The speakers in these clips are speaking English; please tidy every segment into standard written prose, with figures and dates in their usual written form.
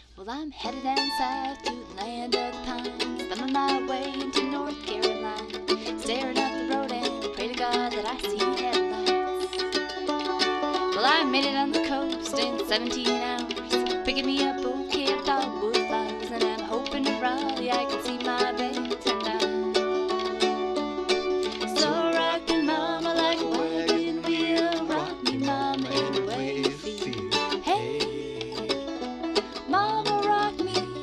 Well, I'm headed down south to the land of the pines, thumbing my way into North Carolina, staring up the road and pray to God that I see headlights. Well, I made it on the coast in 17 hours, picking me up old Cape Dogwood flowers, and I'm hoping to Raleigh I can see my baby tonight. So rock me, mama, like a wagon wheel, rock me, mama, any way you feel. Hey, mama, rock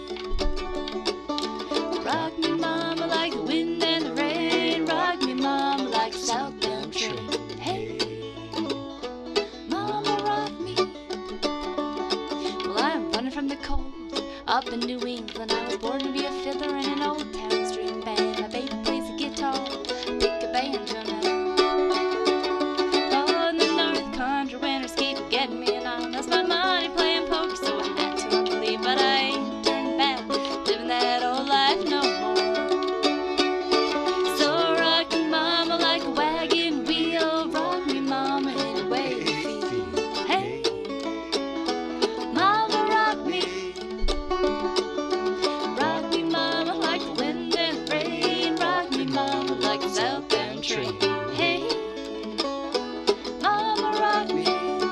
me, mama, like the wind and the rain, rock me, mama, like a southbound train. Hey, mama, rock me. Well, I'm running from the cold up in New England. I was born to be a fiddler in an old town string band. My baby plays the guitar, pick a banjo now. Oh, in the North Country winters keep getting me, and I lost my money playing poker, so I had to leave, but I ain't turning back, living that old life no more. So rock me, mama, like a wagon wheel, rock me, mama, any way you feel. Hey, mama, rock me, mama, like the wind and the rain, rock me, mama, like a southbound train. Hey, mama, rock me.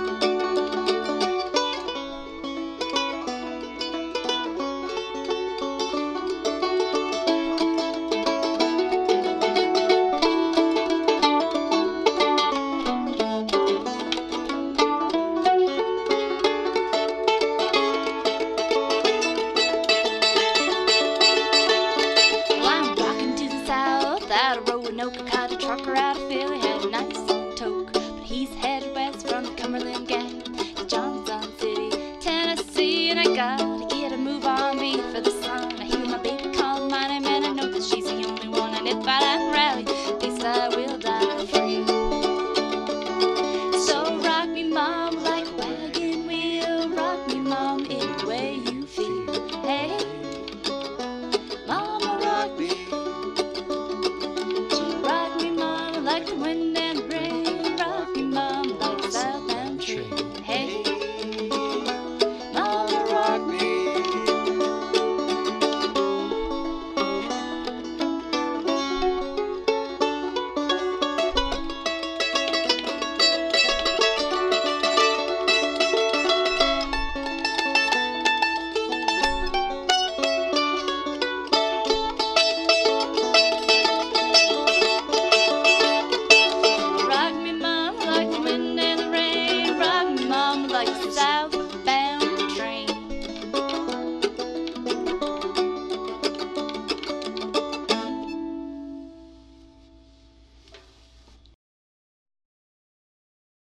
Out of Roanoke, caught a trucker out of Philly, had a nice old toke, but he's headed west from the Cumberland Gap to Johnson City, Tennessee, and I got